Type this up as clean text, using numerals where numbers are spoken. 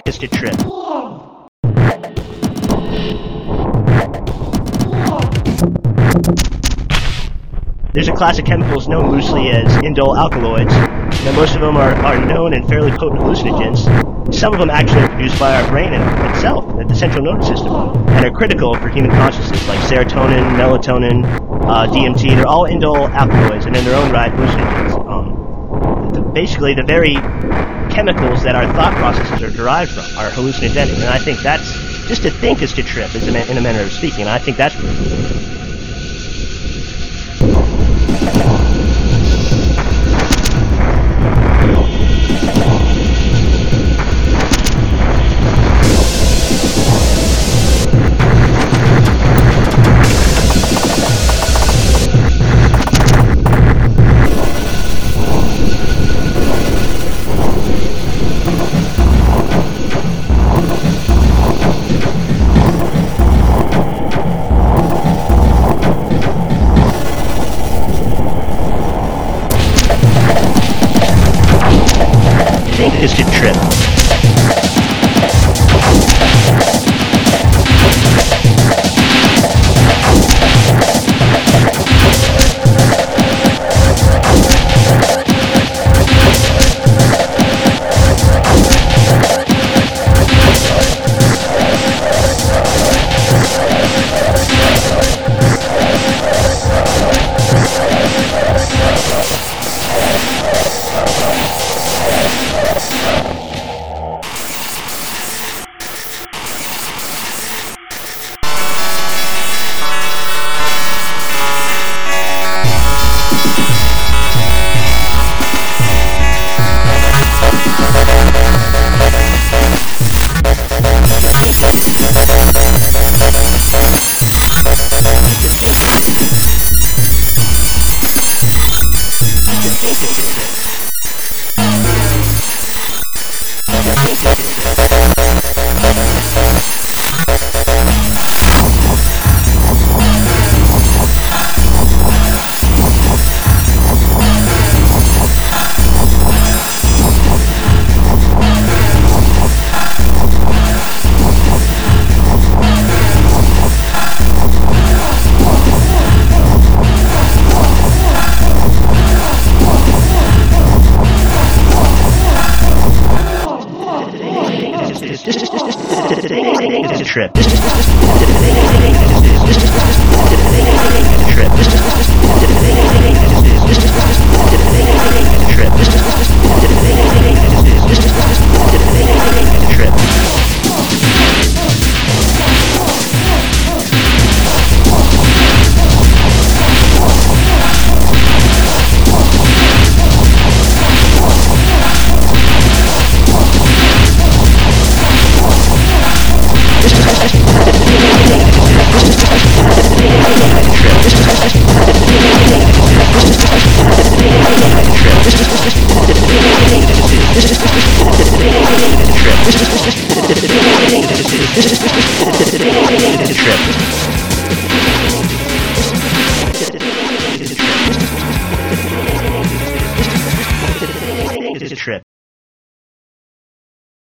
Just a trip. There's a class of chemicals known loosely as indole alkaloids. Now, most of them are known and fairly potent hallucinogens. Some of them actually are produced by our brain itself, the central nervous system, and are critical for human consciousness, like serotonin, melatonin, DMT. They're all indole alkaloids, and in their own right, hallucinogens. Basically, the very chemicals that our thought processes are derived from are hallucinogenic, and I think that's, just to think is to trip, in a manner of speaking, and I think that's is to trip. It's a trip. Trip.